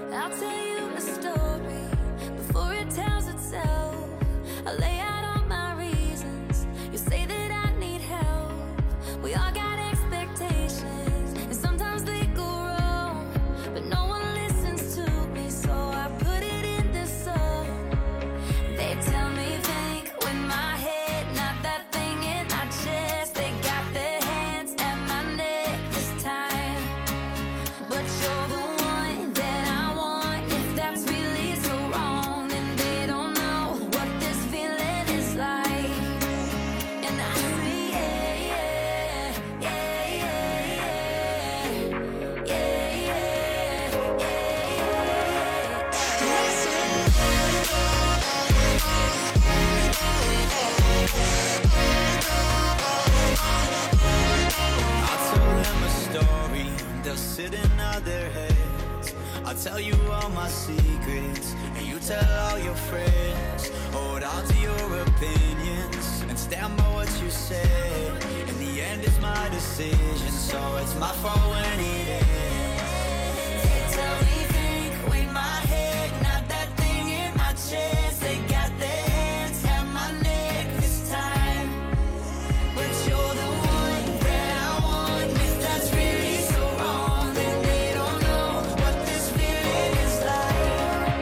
I'll tell you a story before it tells itself. I lay out all my reasons. You say that I need help. We all got expectations, and sometimes they go wrong, but no one listens to me, so I put it in this song. They tell me think with my head, not that thing in my chest. They got their hands at my neck this time, but you're the one that I want. If that's really so wrong, then they don't know what this feeling is like. And I say yeah, yeah, yeah, yeah, yeah, yeah, I'll tell them a story, they'll sit and nod their heads. I'll tell you all my secrets, and you tell all your friends. Hold on to your opinions, and stand by what you said. In the end it's my decision, so it's my fault when it ends. They tell me think with my head, not that thing in my chest. They got their hands at my neck this time, but you're the one that I want. If that's really so wrong, then they don't know what this feeling is like.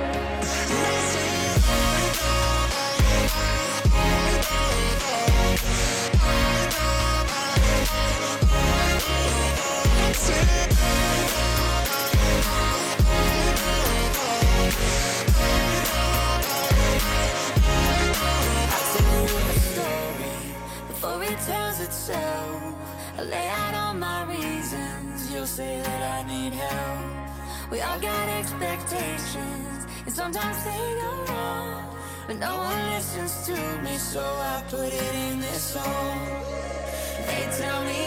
Before it tells itself, I lay out all my reasons. You'll say that I need help. We all got expectations, and sometimes they go wrong, but no one listens to me, so I put it in this song. They tell me